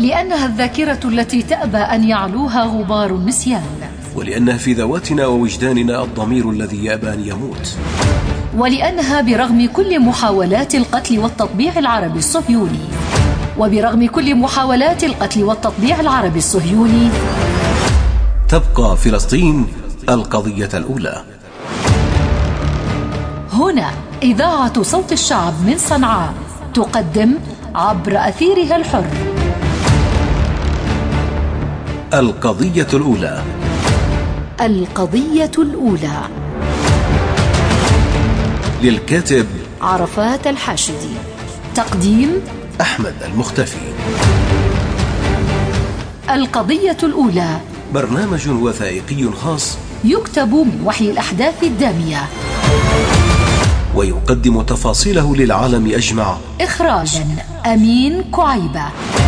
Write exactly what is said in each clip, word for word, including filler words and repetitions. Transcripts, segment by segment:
لأنها الذاكرة التي تأبى أن يعلوها غبار النسيان، ولأنها في ذواتنا ووجداننا الضمير الذي يأبى أن يموت، ولأنها برغم كل محاولات القتل والتطبيع العربي الصهيوني وبرغم كل محاولات القتل والتطبيع العربي الصهيوني تبقى فلسطين القضية الأولى. هنا إذاعة صوت الشعب من صنعاء تقدم عبر أثيرها الحر القضية الأولى. القضية الأولى للكاتب عرفات الحاشدي، تقديم أحمد المختفي. القضية الأولى برنامج وثائقي خاص يكتب من وحي الأحداث الدامية ويقدم تفاصيله للعالم أجمع. إخراجا أمين كعيبة.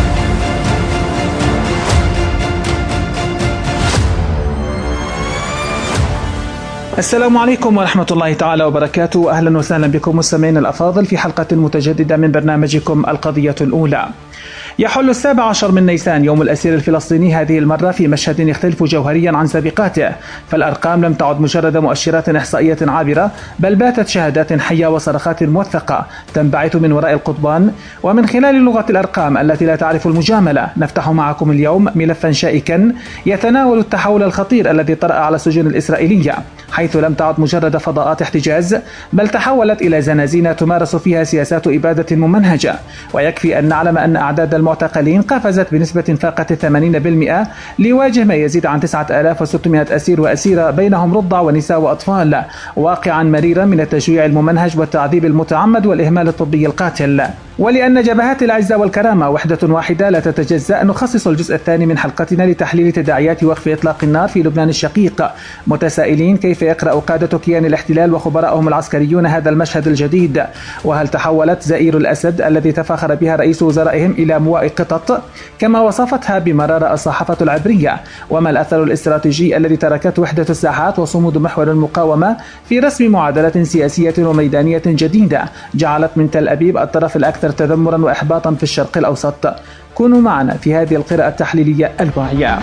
السلام عليكم ورحمة الله تعالى وبركاته. أهلا وسهلا بكم مستمعين الأفاضل في حلقة متجددة من برنامجكم القضية الأولى. يحل السابع عشر من نيسان يوم الأسير الفلسطيني هذه المرة في مشهد يختلف جوهريا عن سابقاته، فالأرقام لم تعد مجرد مؤشرات إحصائية عابرة، بل باتت شهادات حية وصرخات موثقة تنبعث من وراء القضبان. ومن خلال لغة الأرقام التي لا تعرف المجاملة نفتح معكم اليوم ملفا شائكا يتناول التحول الخطير الذي طرأ على السجون الإسرائيلية، حيث لم تعد مجرد فضاءات احتجاز، بل تحولت إلى زنازين تمارس فيها سياسات إبادة ممنهجة. ويكفي أن نعلم أن أعداد المعتقلين قفزت بنسبة فاقت ثمانين بالمئة ليواجه ما يزيد عن تسعة آلاف وستمئة أسير وأسيرة، بينهم رضع ونساء وأطفال، واقعا مريرا من التجويع الممنهج والتعذيب المتعمد والإهمال الطبي القاتل. ولأن جبهات العزة والكرامة وحدة واحدة لا تتجزأ، نخصص الجزء الثاني من حلقتنا لتحليل تداعيات وقف إطلاق النار في لبنان الشقيق، متسائلين كيف يقرأ قادة كيان الاحتلال وخبراءهم العسكريون هذا المشهد الجديد؟ وهل تحولت زئير الأسد الذي تفاخر بها رئيس وزرائهم إلى مواء قطط كما وصفتها بمرارة الصحافة العبرية؟ وما الأثر الاستراتيجي الذي تركته وحدة الساحات وصمود محور المقاومة في رسم معادلة سياسية وميدانية جديدة جعلت من تل أبيب الطرف الأكثر تذمرا وإحباطا في الشرق الأوسط؟ كونوا معنا في هذه القراءة التحليلية الواعية.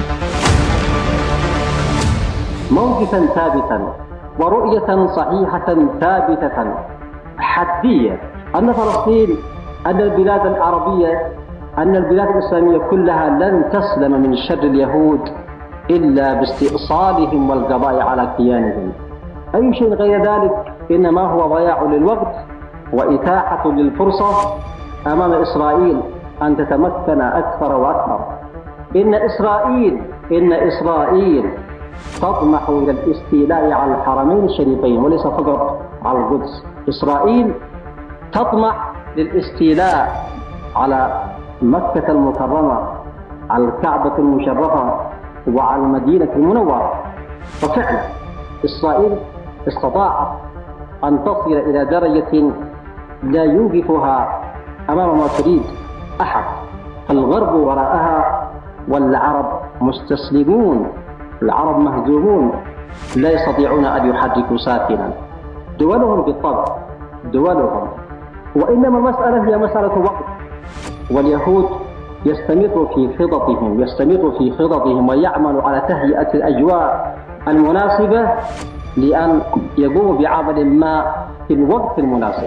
موقفا ثابتا ورؤية صحيحة ثابتة حدية أن فلسطين، أن البلاد العربية، أن البلاد الإسلامية كلها لن تسلم من شر اليهود إلا باستئصالهم والقضاء على كيانهم. أي شيء غير ذلك إنما هو ضياع للوقت وإتاحة للفرصة أمام إسرائيل أن تتمكن أكثر وأكثر. إن إسرائيل إن إسرائيل تطمح إلى الاستيلاء على الحرمين الشريفين وليس فقط على القدس. إسرائيل تطمح للاستيلاء على مكة المكرمة، على الكعبة المشرفة وعلى المدينة المنورة. وفعلا إسرائيل استطاعت أن تصل إلى درجة لا يوقفها أمام ما تريد أحد. الغرب وراءها والعرب مستسلمون، العرب مهزومون لا يستطيعون أن يحركوا ساكنا. دولهم بالطبع دولهم، وإنما المسألة هي مسألة وقت. واليهود يستمر في خططهم يستمر في خططهم ويعمل على تهيئة الأجواء المناسبة لأن يقوموا بعمل ما في الوقت المناسب.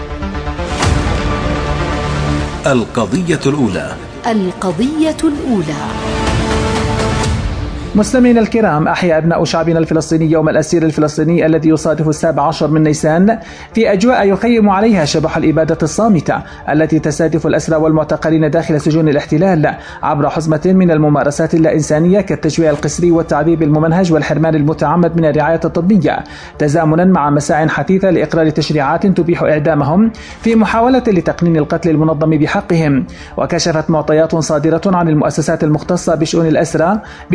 القضية الأولى. القضية الأولى. مستمعينا الكرام، أحيا أبناء شعبنا الفلسطيني يوم الأسير الفلسطيني الذي يصادف السابع عشر من نيسان في أجواء يخيم عليها شبح الإبادة الصامتة التي تستهدف الأسرى والمعتقلين داخل سجون الاحتلال عبر حزمة من الممارسات اللا إنسانية كالتجويع القسري والتعذيب الممنهج والحرمان المتعمد من الرعاية الطبية، تزامنا مع مساع حثيثة لإقرار تشريعات تبيح إعدامهم في محاولة لتقنين القتل المنظم بحقهم. وكشفت معطيات صادرة عن المؤسسات المختصة بشؤون الأسرى بأن أعداد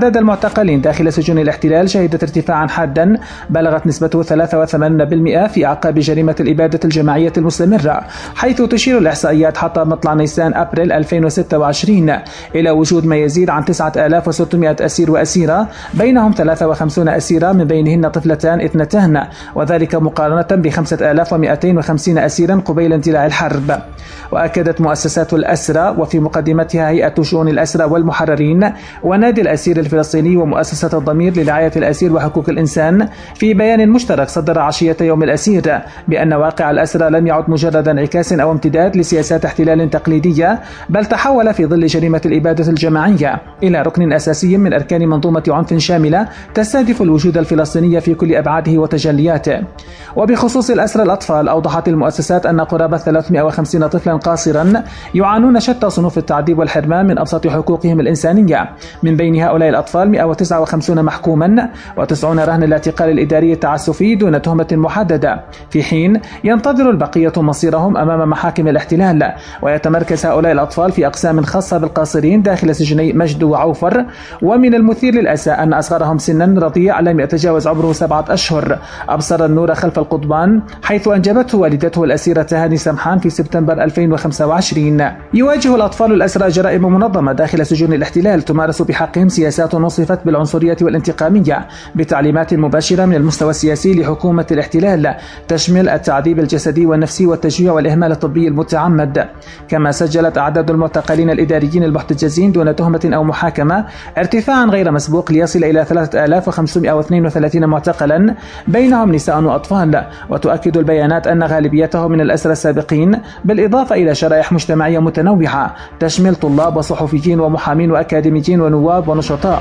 عدد المعتقلين داخل سجون الاحتلال شهدت ارتفاعا حادا بلغت نسبته ثلاثة وثمانين بالمئة في أعقاب جريمة الإبادة الجماعية المستمرة، حيث تشير الإحصائيات حتى مطلع نيسان أبريل ألفين وستة وعشرين إلى وجود ما يزيد عن تسعة آلاف وستمئة أسير وأسيرة، بينهم ثلاثة وخمسين أسيرة من بينهن طفلتان اثنتان، وذلك مقارنة بخمسة آلاف ومئتين وخمسين أسيرا قبيل اندلاع الحرب. وأكدت مؤسسات الأسرى وفي مقدمتها هيئة شؤون الأسرى والمحررين ونادي الأسير الفلسطيني ومؤسسة الضمير لرعاية الأسير وحقوق الإنسان في بيان مشترك صدر عشية يوم الأسير بأن واقع الأسرى لم يعد مجرد انعكاس أو امتداد لسياسات احتلال تقليدية، بل تحول في ظل جريمة الإبادة الجماعية إلى ركن أساسي من أركان منظومة عنف شاملة تستهدف الوجود الفلسطيني في كل أبعاده وتجلياته. وبخصوص الأسرى الأطفال، أوضحت المؤسسات أن قرابة ثلاثمئة وخمسين طفلا قاصرا يعانون شتى صنوف التعذيب والحرمان من أبسط حقوقهم الإنسانية، من بين هؤلاء الأطفال مئة وتسعة وخمسين محكوما وتسعون رهن الاعتقال الإداري التعسفي دون تهمة محددة، في حين ينتظر البقية مصيرهم أمام محاكم الاحتلال. ويتمركز هؤلاء الأطفال في أقسام خاصة بالقاصرين داخل سجني مجد وعوفر، ومن المثير للأسى أن أصغرهم سنا رضيع لم يتجاوز عمره سبعة أشهر أبصر النور خلف القضبان، حيث أنجبته والدته الأسيرة هاني سمحان في سبتمبر ألفين وخمسة وعشرين. يواجه الأطفال الأسرى جرائم منظمة داخل سجون الاحتلال تمارس بحقهم سياسات وصفت بالعنصرية والانتقامية بتعليمات مباشرة من المستوى السياسي لحكومة الاحتلال، تشمل التعذيب الجسدي والنفسي والتجويع والإهمال الطبي المتعمد. كما سجلت أعداد المعتقلين الإداريين المحتجزين دون تهمة أو محاكمة ارتفاعا غير مسبوق ليصل إلى ثلاثة آلاف وخمسمئة واثنين وثلاثين معتقلا، بينهم نساء وأطفال. وتؤكد البيانات أن غالبيتهم من الأسرى السابقين، بالإضافة إلى شرائح مجتمعية متنوعة تشمل طلاب وصحفيين ومحامين وأكاديميين ونواب ونشطاء.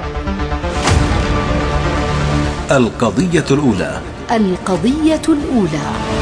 القضية الأولى. القضية الأولى.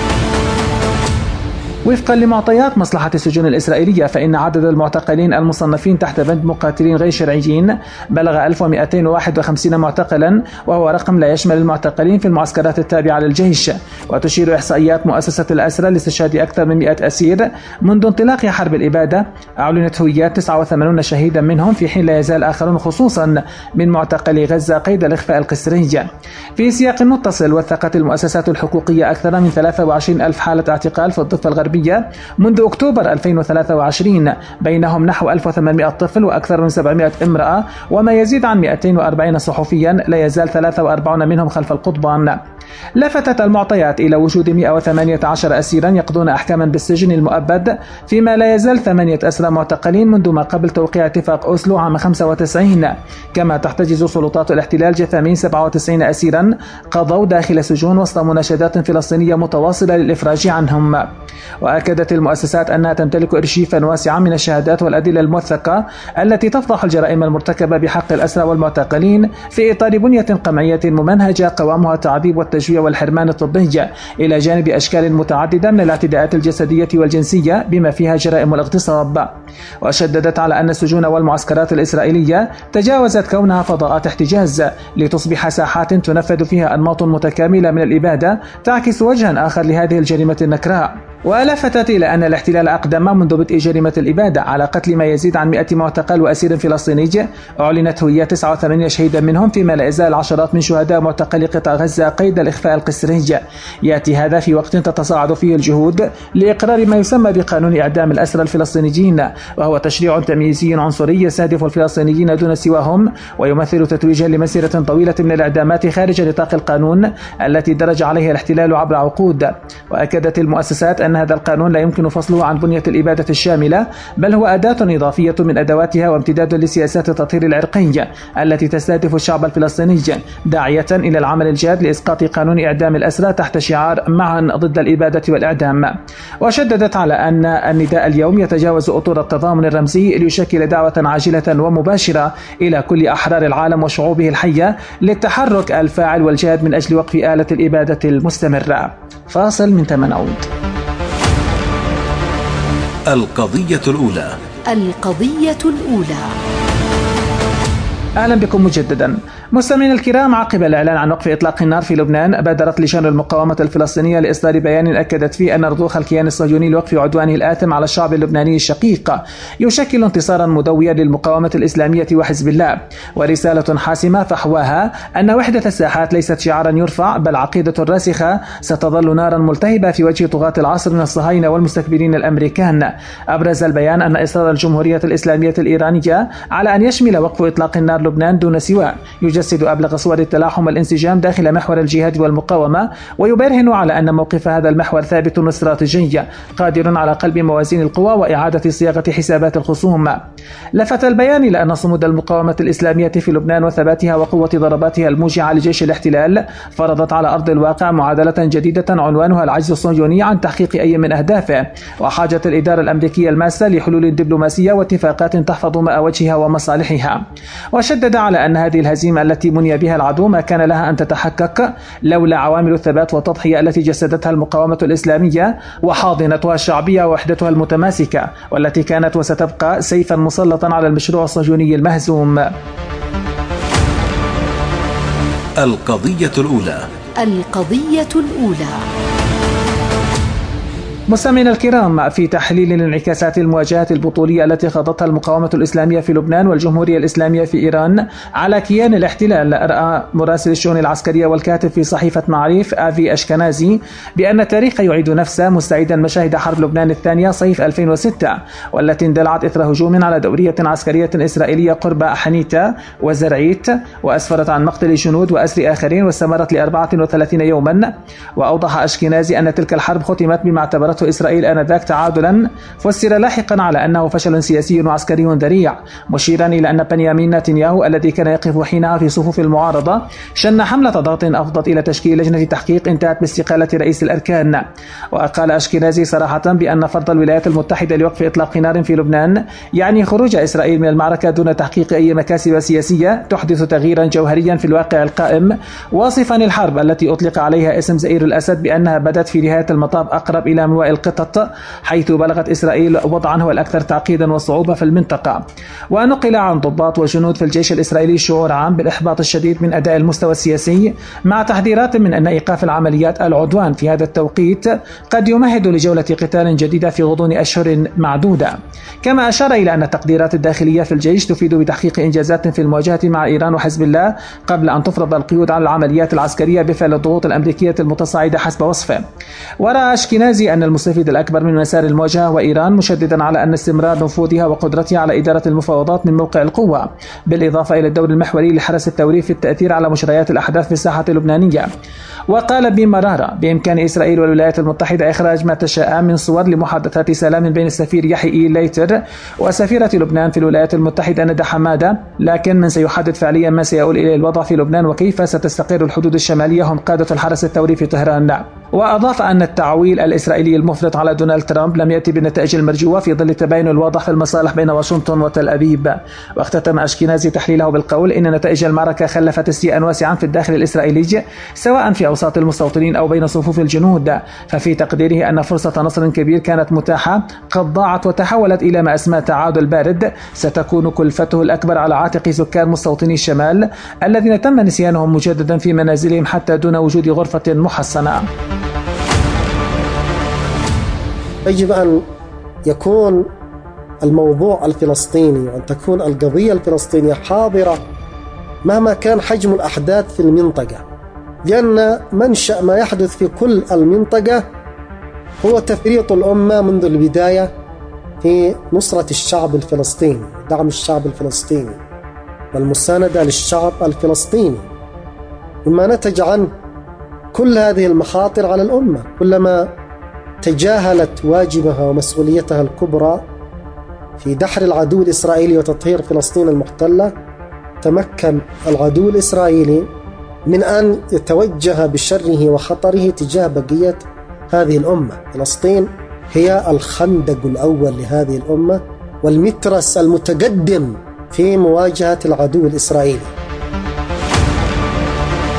وفقا لمعطيات مصلحة السجون الإسرائيلية، فإن عدد المعتقلين المصنفين تحت بند مقاتلين غير شرعيين بلغ ألف ومئتين وواحد وخمسين معتقلا، وهو رقم لا يشمل المعتقلين في المعسكرات التابعة للجيش. وتشير إحصائيات مؤسسة الأسرى لاستشهاد أكثر من مئة أسير منذ انطلاق حرب الإبادة. أعلنت هويات تسعة وثمانين شهيدا منهم، في حين لا يزال آخرون خصوصا من معتقلي غزة قيد الإخفاء القسري. في سياق متصل، وثقت المؤسسات الحقوقية أكثر من ثلاثة وعشرين ألف حالة اعتقال في الضفة الغربية منذ أكتوبر ألفين وثلاثة وعشرين، بينهم نحو ألف وثمانمئة طفل وأكثر من سبعمئة امرأة، وما يزيد عن مئتين وأربعين صحفيا، لا يزال ثلاثة وأربعين منهم خلف القضبان. لفتت المعطيات إلى وجود مئة وثمانية عشر أسيرا يقضون أحكاما بالسجن المؤبد، فيما لا يزال ثمانية أسرى معتقلين منذ ما قبل توقيع اتفاق أوسلو عام خمسة وتسعين. كما تحتجز سلطات الاحتلال جثامين سبعة وتسعين أسيرا قضوا داخل سجون وسط مناشدات فلسطينية متواصلة للإفراج عنهم. وأكدت المؤسسات أنها تمتلك أرشيفا واسعا من الشهادات والأدلة الموثقة التي تفضح الجرائم المرتكبة بحق الأسرى والمعتقلين في إطار بنية قمعية ممنهجة قوامها التعذيب والتجويع والحرمان الطبي، إلى جانب أشكال متعددة من الاعتداءات الجسدية والجنسية بما فيها جرائم الاغتصاب. وشددت على أن السجون والمعسكرات الإسرائيلية تجاوزت كونها فضاءات احتجاز لتصبح ساحات تنفذ فيها أنماط متكاملة من الإبادة تعكس وجها آخر لهذه الجريمة النكراء. ولفتت إلى أن الاحتلال أقدم منذ بدء جريمة الإبادة على قتل ما يزيد عن مئة معتقل وأسير فلسطيني. أعلنت هويات تسعة وثمانين شهيدا منهم، فيما لا يزال عشرات من شهداء معتقلي قطاع غزة قيد الإخفاء القسري. يأتي هذا في وقت تتصاعد فيه الجهود لإقرار ما يسمى بقانون إعدام الأسرى الفلسطينيين، وهو تشريع تمييزي عنصري يستهدف الفلسطينيين دون سواهم، ويمثل تتويجا لمسيرة طويلة من الإعدامات خارج نطاق القانون التي درج عليها الاحتلال عبر عقود. وأكدت المؤسسات أن هذا القانون لا يمكن فصله عن بنية الإبادة الشاملة، بل هو أداة إضافية من أدواتها وامتداد لسياسات التطهير العرقي التي تستهدف الشعب الفلسطيني، داعية إلى العمل الجاد لإسقاط قانون إعدام الأسرى تحت شعار معا ضد الإبادة والإعدام. وشددت على أن النداء اليوم يتجاوز أطور التضامن الرمزي ليشكل دعوة عاجلة ومباشرة إلى كل أحرار العالم وشعوبه الحية للتحرك الفاعل والجاد من أجل وقف آلة الإبادة المستمرة. فاصل من ثمن عود. القضية الأولى. القضية الأولى. أهلا بكم مجددا. مستمعينا الكرام، عقب الإعلان عن وقف إطلاق النار في لبنان، بادرت لجان المقاومة الفلسطينية لإصدار بيان أكدت فيه أن رضوخ الكيان الصهيوني لوقف عدوانه الآثم على الشعب اللبناني الشقيق يشكل انتصارا مدويا للمقاومة الإسلامية وحزب الله، ورسالة حاسمة فحواها أن وحدة الساحات ليست شعارا يرفع، بل عقيدة راسخة ستظل نارا ملتهبة في وجه طغاة العصر من الصهاينة والمستكبرين الأمريكان. أبرز البيان أن إصرار الجمهورية الإسلامية الإيرانية على أن يشمل وقف إطلاق النار لبنان دون سواء يجسد أبلغ صور التلاحم والانسجام داخل محور الجهاد والمقاومة، ويبرهن على أن موقف هذا المحور ثابت استراتيجي قادر على قلب موازين القوى وإعادة صياغة حسابات الخصوم. لفت البيان إلى أن صمود المقاومة الإسلامية في لبنان وثباتها وقوة ضرباتها الموجعة لجيش الاحتلال فرضت على أرض الواقع معادلة جديدة عنوانها العجز الصهيوني عن تحقيق أي من أهدافه، وحاجة الإدارة الأمريكية الماسة لحلول دبلوماسية واتفاقات تحفظ مآوجها ومصالحها. وشدد على أن هذه الهزيمة التي مني بها العدو ما كان لها أن تتحقق لولا عوامل الثبات والتضحية التي جسدتها المقاومة الإسلامية وحاضنتها الشعبية ووحدتها المتماسكة، والتي كانت وستبقى سيفا مسلطا على المشروع الصهيوني المهزوم. القضية الأولى. القضية الأولى. مستمعينا الكرام، في تحليل الانعكاسات المواجهة البطولية التي خاضتها المقاومة الإسلامية في لبنان والجمهورية الإسلامية في إيران على كيان الاحتلال، رأى مراسل الشؤون العسكرية والكاتب في صحيفة معاريف آفي أشكنازي بأن التاريخ يعيد نفسه، مستعيدا مشاهد حرب لبنان الثانية صيف ألفين وستة، والتي اندلعت إثر هجوم على دورية عسكرية إسرائيلية قرب حنيتا وزرعيت، وأسفرت عن مقتل جنود وأسر آخرين واستمرت لأربعة وثلاثين يوما. وأوضح أشكنازي أن تلك الحرب ختمت بما اعتبرته إسرائيل آنذاك تعادلا، فسر لاحقا على أنه فشل سياسي وعسكري ذريع، مشيرا إلى أن بنيامين نتنياهو الذي كان يقف حينها في صفوف المعارضة شن حملة ضغط أفضت إلى تشكيل لجنة تحقيق انتهت باستقالة رئيس الأركان. وقال أشكنازي صراحة بأن فرض الولايات المتحدة لوقف إطلاق نار في لبنان يعني خروج إسرائيل من المعركة دون تحقيق أي مكاسب سياسية تحدث تغييرا جوهريا في الواقع القائم، واصفا الحرب التي أطلق عليها اسم زئير الأسد بأنها بدت في نهاية المطاف أقرب إلى مواء القطط، حيث بلغت إسرائيل وضعا هو الأكثر تعقيدا وصعوبة في المنطقة. ونقل عن ضباط وجنود في الجيش الإسرائيلي شعور عام بالإحباط الشديد من أداء المستوى السياسي، مع تحذيرات من أن إيقاف العمليات العدوان في هذا التوقيت قد يمهد لجولة قتال جديدة في غضون أشهر معدودة. كما أشار إلى أن التقديرات الداخلية في الجيش تفيد بتحقيق إنجازات في المواجهة مع إيران وحزب الله قبل أن تفرض القيود على العمليات العسكرية بفعل الضغوط الأمريكية المتصاعدة حسب وصفه. ورأى أشكنازي أن المستفيد الأكبر من مسار المواجهة وإيران، مشددا على أن استمرار نفوذها وقدرتها على إدارة المفاوضات من موقع القوة، بالإضافة إلى الدور المحوري لحرس التوري في التأثير على مجريات الأحداث في الساحة اللبنانية. وقال بمرارة بإمكان إسرائيل والولايات المتحدة إخراج ما تشاء من صور لمحادثات سلام بين السفير يحيى ليتر وسفيرة لبنان في الولايات المتحدة ندى حمادة، لكن من سيحدد فعليا ما سيؤول إليه الوضع في لبنان وكيف ستستقر الحدود الشمالية هم قادة الحرس التوري في طهران. وأضاف أن التعويل الإسرائيلي المفرط على دونالد ترامب لم يأتي بالنتائج المرجوة في ظل التباين الواضح في المصالح بين واشنطن وتل أبيب. واختتم أشكنازي تحليله بالقول إن نتائج المعركة خلفت استياء واسعا في الداخل الإسرائيلي، سواء في أوساط المستوطنين أو بين صفوف الجنود، ففي تقديره أن فرصة نصر كبير كانت متاحة قد ضاعت وتحولت إلى ما أسمى تعادل بارد ستكون كلفته الأكبر على عاتق سكان مستوطني الشمال الذين تم نسيانهم مجددا في منازلهم حتى دون وجود غرفة محصنة. يجب أن يكون الموضوع الفلسطيني وأن تكون القضية الفلسطينية حاضرة مهما كان حجم الأحداث في المنطقة، لأن منشأ ما يحدث في كل المنطقة هو تفريط الأمة منذ البداية في نصرة الشعب الفلسطيني، دعم الشعب الفلسطيني والمساندة للشعب الفلسطيني، مما نتج عن كل هذه المخاطر على الأمة. كلما تجاهلت واجبها ومسؤوليتها الكبرى في دحر العدو الإسرائيلي وتطهير فلسطين المحتلة، تمكن العدو الإسرائيلي من أن يتوجه بشره وخطره تجاه بقية هذه الأمة. فلسطين هي الخندق الأول لهذه الأمة والمترس المتقدم في مواجهة العدو الإسرائيلي.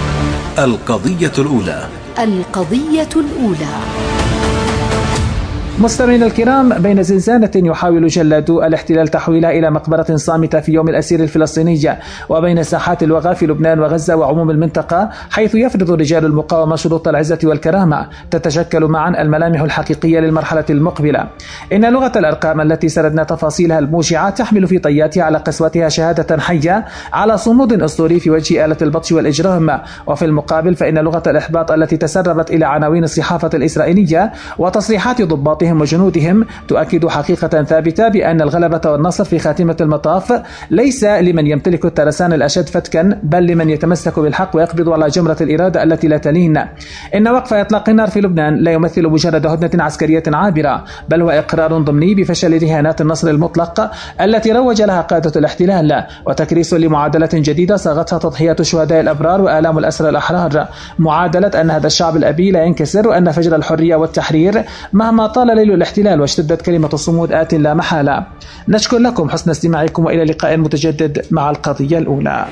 القضية الأولى. القضية الأولى. مستمعينا الكرام، بين زنزانة يحاول جلادو الاحتلال تحويلها إلى مقبرة صامتة في يوم الأسير الفلسطيني، وبين ساحات الوغى في لبنان وغزة وعموم المنطقة حيث يفرض رجال المقاومة شروط العزة والكرامة، تتشكل معا الملامح الحقيقية للمرحلة المقبلة. إن لغة الأرقام التي سردنا تفاصيلها الموجعة تحمل في طياتها على قسوتها شهادة حية على صمود أسطوري في وجه آلة البطش والإجرام، وفي المقابل فإن لغة الإحباط التي تسربت إلى عناوين الصحافة الإسرائيلية وتصريحات ضباطهم وجنودهم تؤكد حقيقة ثابتة بأن الغلبة والنصر في خاتمة المطاف ليس لمن يمتلك الترسان الأشد فتكا، بل لمن يتمسك بالحق ويقبض على جمرة الإرادة التي لا تلين. إن وقف إطلاق النار في لبنان لا يمثل مجرد هدنة عسكرية عابرة، بل هو إقرار ضمني بفشل رهانات النصر المطلق التي روج لها قادة الاحتلال، وتكريس لمعادلة جديدة صاغتها تضحيات شهداء الأبرار وآلام الأسرى الأحرار، معادلة أن هذا الشعب الأبي لا ينكسر، وأن فجر الحرية والتحرير مهما طال ليل الاحتلال واشتدت كلمة الصمود آت لا محالة. نشكر لكم حسن استماعكم، وإلى لقاء متجدد مع القضية الأولى.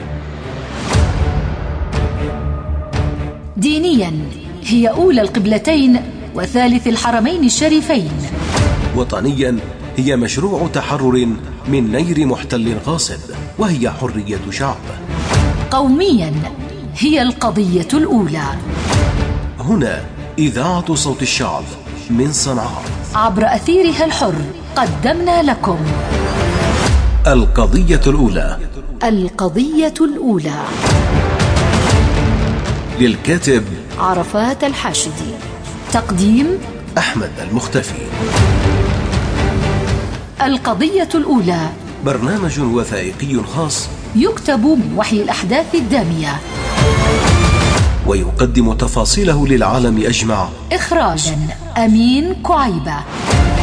دينيا هي أولى القبلتين وثالث الحرمين الشريفين. وطنيا هي مشروع تحرر من نير محتل غاصب، وهي حرية شعب. قوميا هي القضية الأولى. هنا إذاعة صوت الشعب من صنعاء، عبر أثيرها الحر قدمنا لكم القضية الأولى. القضية الأولى للكاتب عرفات الحاشدي، تقديم أحمد المختفي. القضية الأولى برنامج وثائقي خاص يكتب من وحي الأحداث الدامية ويقدم تفاصيله للعالم أجمع. إخراجا أمين كعيبة.